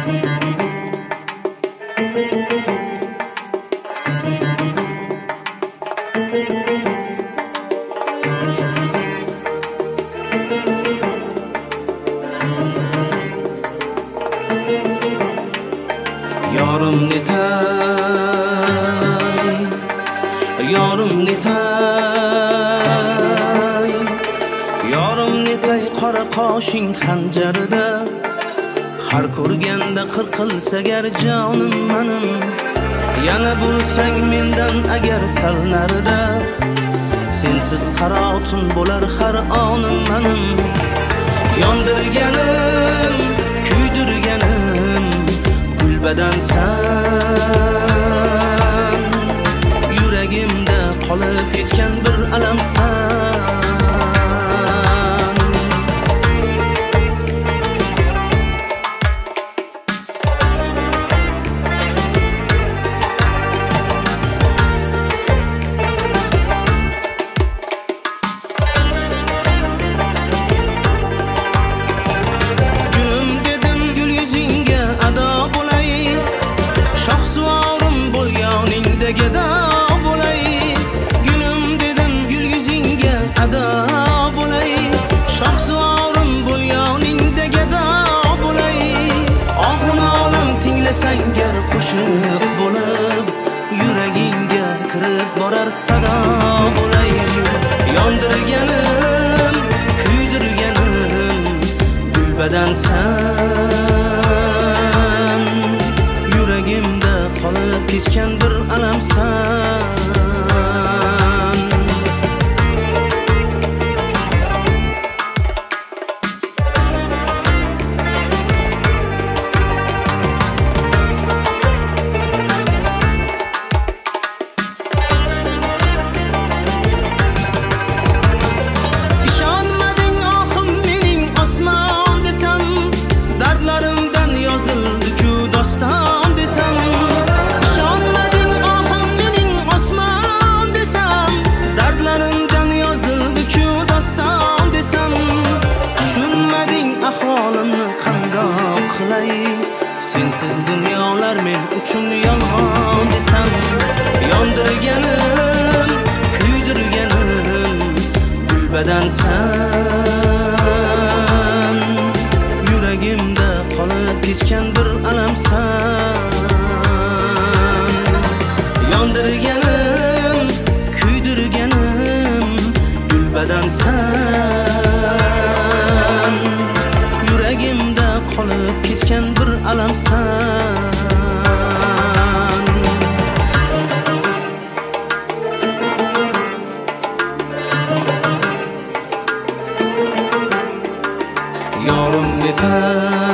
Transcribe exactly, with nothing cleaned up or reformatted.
Yorim netay, yorim netay, yorim netay qora qoshing xanjarida, har ko'rganda qirqilsa gar jonim menim, yana bo'lsang mendan agar sal narida, sensiz qaro tun bo'lar har onim menim, yondirganim, kuydirganim gulbadansan, yuragimda qolib ketgan bir alamsan. Gado bo'lay, gulim dedim gul yuzingga ado bo'lay, shoh suvorim bo'lganingda gado bo'lay, ohun olam tinglasang gar qo'shiq bo'lib, yuragingga kirib borar sado bo'lay, yondirganim, kuydirganim gulbadansan, yuragimda qolib ketgan bir alamsan. Ishonmading ohim mening osmon desam, dardlarimdan yozildi-ku doston desam, ahvolimni qandoq qilay, sensiz dunyolar men uchun yolg'on desam, yondirganim, kuydirganim gulbadansan, yuragimda qolib ketgan bir alamsan, yondirganim, kuydirganim gulbadansan, yuragimda qolib ketgan bir alamsan. Yorim netay,